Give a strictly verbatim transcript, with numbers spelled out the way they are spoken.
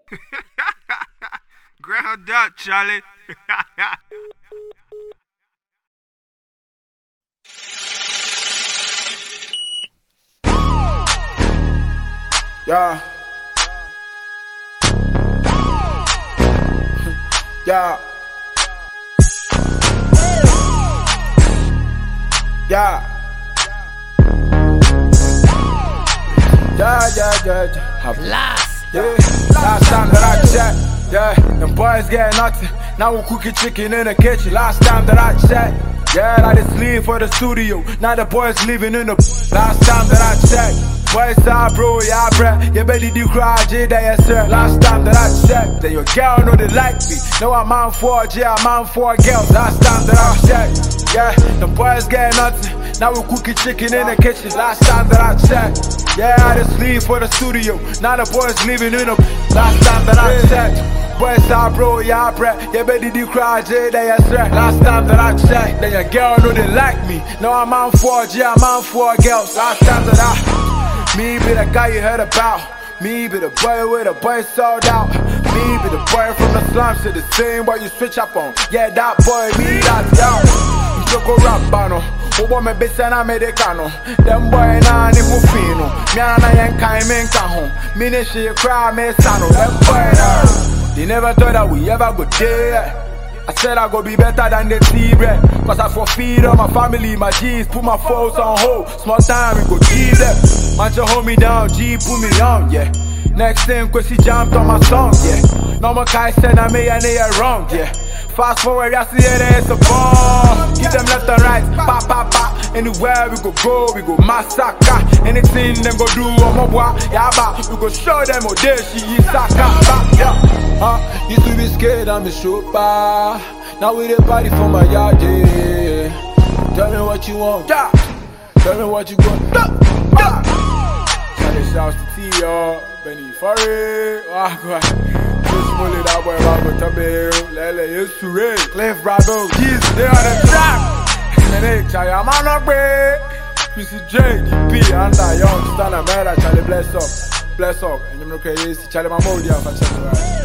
Ground up, Charlie. Yeah. Yeah. Yeah. Yeah, yeah, yeah, yeah. Last. Yeah. Last time that I checked, yeah, them boys get nothing. Now we cooking chicken in the kitchen. Last time that I checked, yeah, I just leave for the studio. Now the boys living in the. Last time that I checked, boys are bro, yeah, bruh. You better do cry, J, yes, sir. Last time that I checked, then your girl know they like me. Now I'm on for J, I'm on for girls. Last time that I checked, yeah, the boys get nothing. Now we cooking chicken in the kitchen. Last time that I checked, yeah, I just leave for the studio. Now the boys living in the. Last time that I checked, boys are bro, yeah, bruh. You better do cry, J, yes, sir. Last time that I checked, then your girl know they like me. Now I'm on for J, I'm on for girls. Last time that I. Me be the guy you heard about. Me be the boy with the boy sold out. Me be the boy from the slums to the same boy you switch up on. Yeah, that boy, me that y'all. Joko Rabbano, Obo me besana medicano. Them boy na ni mufino. Me ana yen kai men kahon. Me ne she cry me sano. Them boy na. They never thought that we ever go there. I said I go be better than the T-Bread. Cause I for feed on my family, my G's, put my foes on hold. Small time, we go give them. Man, you hold me down, G, put me on, yeah. Next thing, cause he jumped on my song, yeah. No more guy said I made an A wrong, yeah. Fast forward, I see it, it's a ball. Give them left and right, pa pa pa. Anywhere we go go, we go massacre. Anything them go do, on my boy, yeah, ba. We go show them how they she is saka, yeah. Uh, used to be scared, I'm a shooter. Now we the party for my yard, yeah. Tell me what you want, yeah. Tell me what you want, yeah. Yeah. Charlie shouts to T, y'all. Benny Furry, Wagwa. Just mullet that boy, Wagwa Tabeo. Lele, yes, Surrey. Cliff Bravo, Keys, they on the track. And then, Charlie, I'm on a break. P C J, D P, Anda, Young, Stan, America, Charlie, bless up. Bless up. And you're okay, Charlie, my mode, yeah, for Charlie, right?